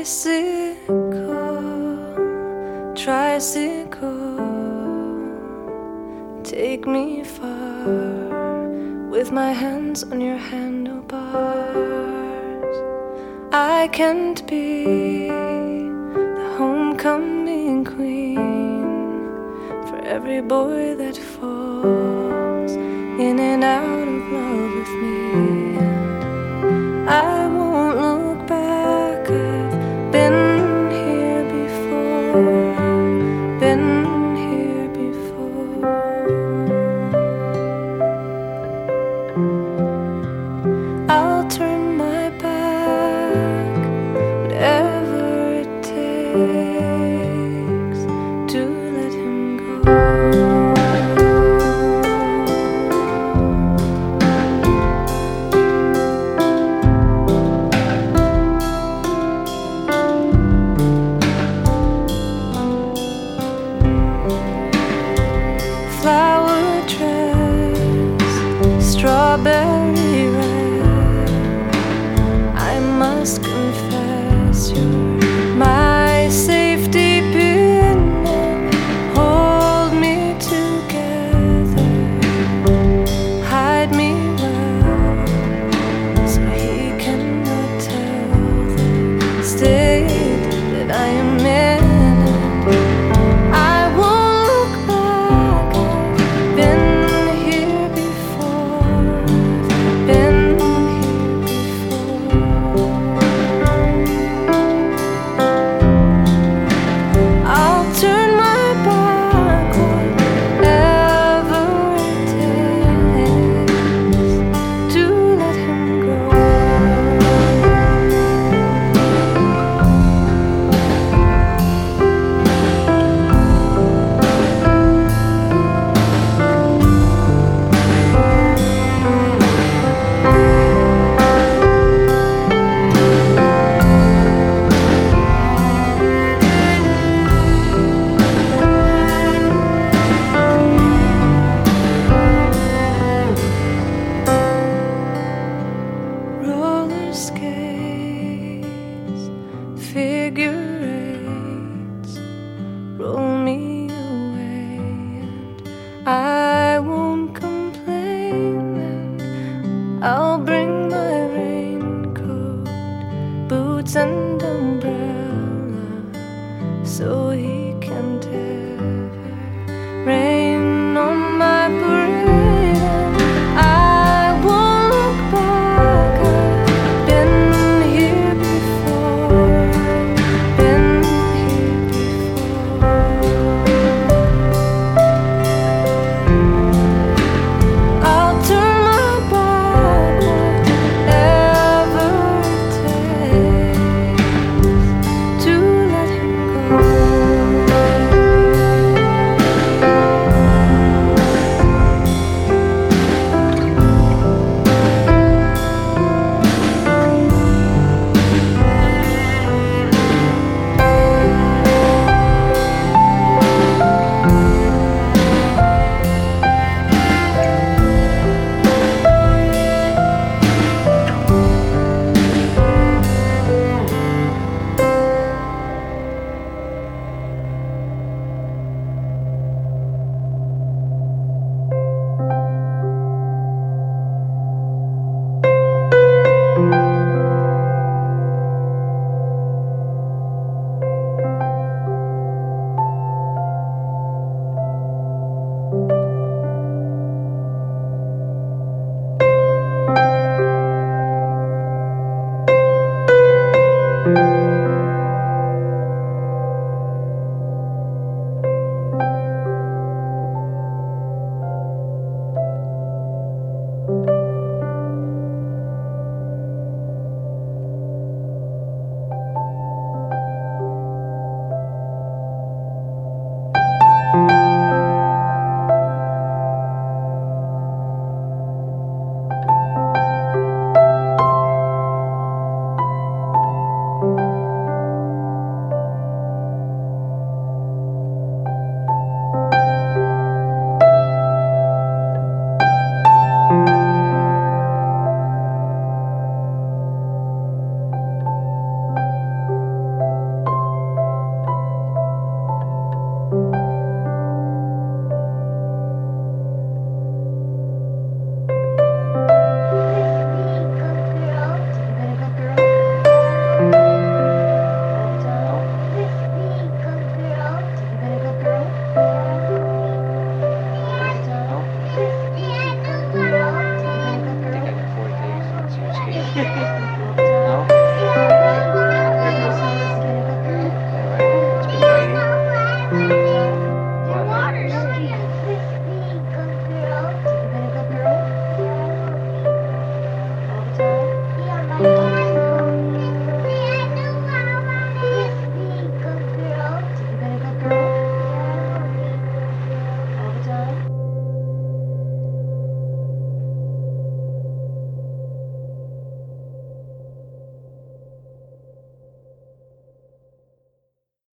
tricycle, take me far with my hands on your handlebars. I can't be the homecoming queen for every boy that falls in and out of love with me. I won't look back, I've been here before, been here before. I'll turn my back, whatever it takes to let him go. Flower dress, strawberry red, I must confess you're my safety pin. Hold me together, hide me well, so he cannot tell the state that I am in. Skates, figure eights, roll me away, and I won't complain, and I'll bring my raincoat, boots and umbrella, so he can't ever rain on my parade.